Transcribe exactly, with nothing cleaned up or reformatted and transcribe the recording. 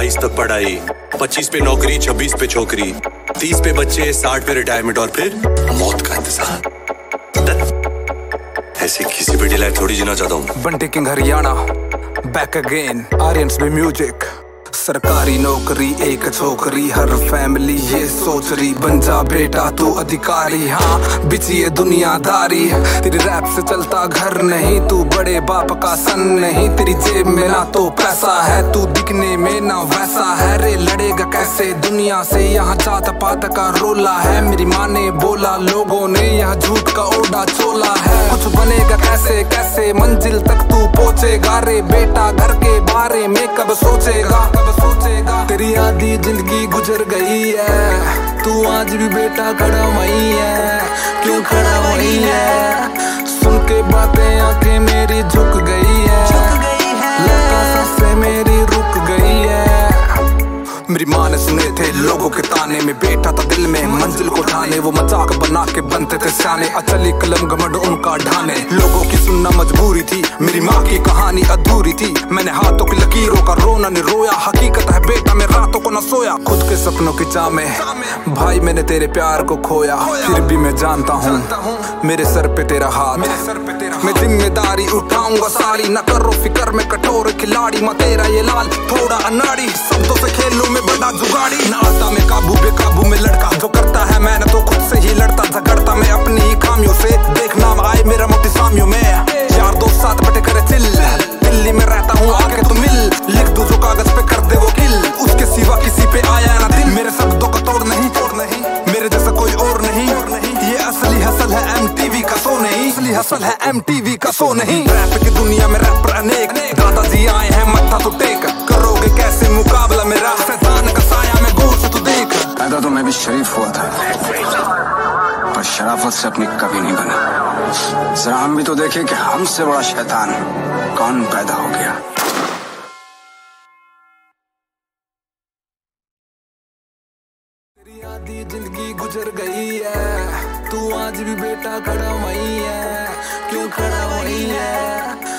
बाईस तक पढ़ाई, पच्चीस पे नौकरी, छब्बीस पे छोकरी, तीस पे बच्चे, साठ पे रिटायरमेंट और फिर मौत का इंतजार। ऐसे किसी पे लाइफ थोड़ी जीना चाहता हूँ। Bunty king Haryana back again, Aryans में म्यूजिक। सरकारी नौकरी एक छोकरी, हर फैमिली ये सोच रही बन जा बेटा तू अधिकारी। हाँ बिची ये दुनियादारी, तेरी रैप से चलता घर नहीं, तू बड़े बाप का सन नहीं, तेरी जेब में ना तो पैसा है, तू दिखने में ना वैसा है। रे लड़ेगा कैसे दुनिया से, यहाँ जात पात का रोला है। मेरी माँ ने बोला लोगों ने यहाँ झूठ का ओढ़ा चोला है। कुछ बनेगा कैसे कैसे मंजिल तक तू पहुंचेगा, रे बेटा घर के बारे में कब सोचेगा सोचेगा। तेरी आधी जिंदगी गुजर गई है, तू आज भी बेटा खड़ा वही है। क्यों खड़ा वही है? सुन के बातें आंखें मेरी झुक गई है, लगता सांसें मेरी रुक गई है। मेरी माँ ने सुने थे लोगों के ताने, में बेटा था दिल में मंजिल को ठाने, वो मजाक बना के बनते थे सियाने, अचली कलम घमंड उनका ढाने। लोगों की सुनना मजबूरी थी, मेरी माँ की कहानी अधूरी थी। मैंने हाथों की लकीरों का रोना नहीं रोया, हकीकत है बेटा मैं रातों को न सोया। खुद के सपनों की चाह में भाई मैंने तेरे प्यार को खोया, फिर भी मैं जानता हूँ मेरे सर पे तेरा हाथ, मैं जिम्मेदारी उठाऊंगा सारी। न करो फिकर में कठोर खिलाड़ी, मैं तेरा ये लाल थोड़ा अनाड़ी, शब्दों से खेलूं में बड़ा जुगाड़ी। न आता मैं काबू बेकाबू में लड़का, जो करता है मैंने तो खुद से ही लड़ता झगड़ता मैं अपनी ही खामियों से। देख नाम आए मेरा मोटी सामियों में, यार दो साथ बटे करे चिल, दिल्ली में रहता हूँ आके तू मिल, लिख दू जो कागज पे कर दे वो किल, उसके सिवा किसी पे आया ना दिल। मेरे शब्दों का तोड़ नहीं तोड़ नहीं, मेरे जैसा कोई और नहीं, ये असली हसल है एमटीवी का शो नहीं, असली हसल है एमटीवी का शो नहीं। रैप की दुनिया में रैपर अनेक, दादाजी आए हैं मत्था तो टेक, करोगे कैसे मुकाबला मेरा, शैतान का साया में गौर से तू देख। पैदा तो मैं भी शरीफ हुआ था, पर शराफत से अपनी कभी नहीं बना। जरा हम भी तो देखें कि हमसे बड़ा शैतान कौन पैदा हो गया। तेरी आधी जिंदगी गुजर गई है, तू आज भी बेटा खड़ा वही है। क्यों खड़ा वही है?